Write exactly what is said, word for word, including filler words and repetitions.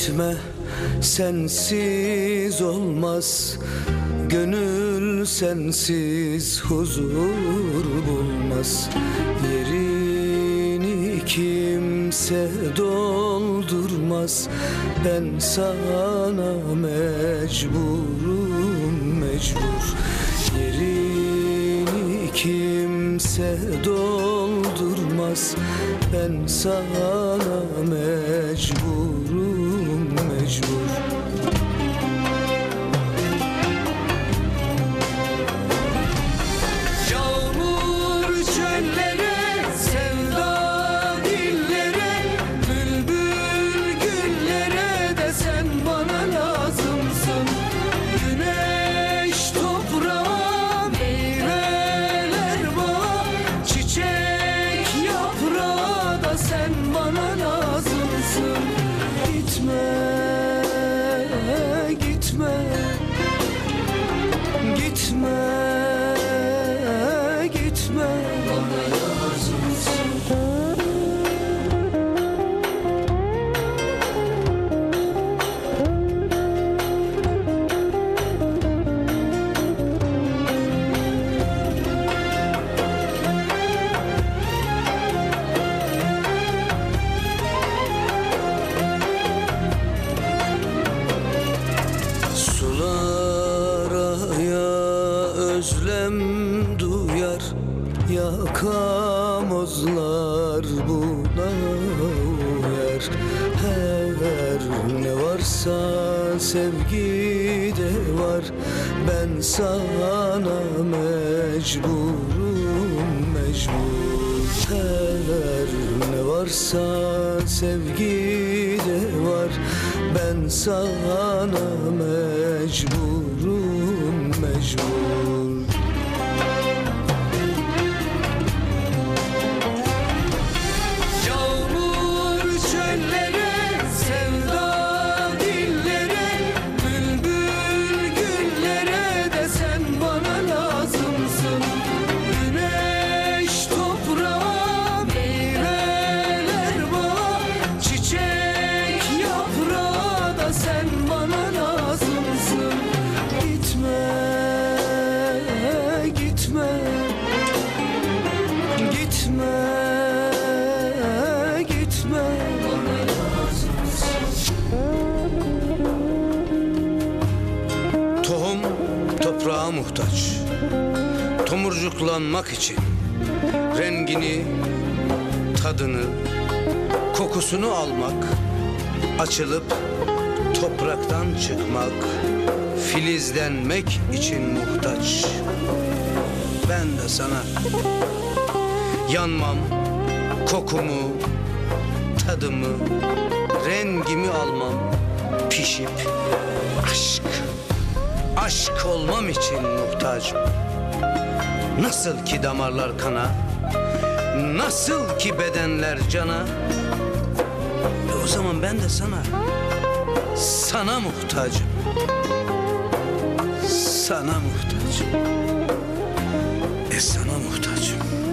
Gitme, sensiz olmaz. Gönül sensiz huzur bulmaz. Yerini kimse doldurmaz. Ben sana mecburum, mecbur. Yerini kimse doldurmaz. Ben sana mecburum, mecbur. Yağmur çöllere, sevda dillere, bülbül güllere de sen bana lazımsın. Güneş toprağa, meyveler bağa, çiçek yaprağı da sen bana lazımsın. Gitme, gitme, gitme, gitme, bana lazımsın. Sulara ya özlem duyar, yakamozlar buna uyar. Her ne varsa sevgide var. Ben sana mecburum, mecbur. Her ne varsa sevgide var. Ben sana mecburum, mecbur. Yağmur çöllere, sevda dillere, bülbül güllere de sen bana lazımsın. Güneş toprağa, meyveler bağa, çiçek yaprağı da sen bana lazımsın. Gitme, gitme, gitme, gitme, bana lazımsın. Tohum toprağa muhtaç. Tomurcuklanmak için rengini, tadını, kokusunu almak, açılıp topraktan çıkmak, filizlenmek için muhtaç. Ben de sana yanmam, kokumu, tadımı, rengimi almam, pişip aşk, aşk olmam için muhtacım. Nasıl ki damarlar kana, nasıl ki bedenler cana, e o zaman ben de sana, sana muhtacım. Sana muhtacım. E sana muhtacım.